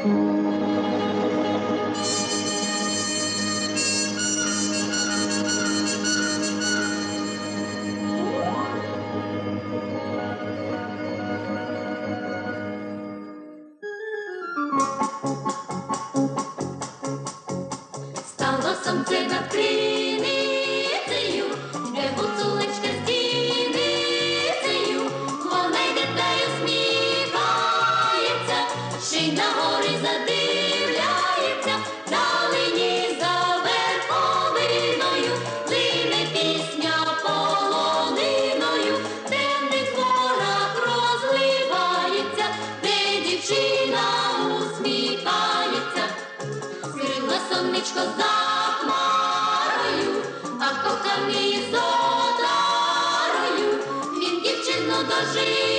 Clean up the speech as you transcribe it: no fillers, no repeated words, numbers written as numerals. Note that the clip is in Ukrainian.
Стало сонце над криницею, де гуцулечка з дівницею, вона йде та й усміхається, ще й на гори задивляється, вдалині за верховиною лине пісня полониною, в темних горах розливається, де дівчина усміхається. Скрила сонечко за хмарою, а коханий з отарою, він дівчину дожив.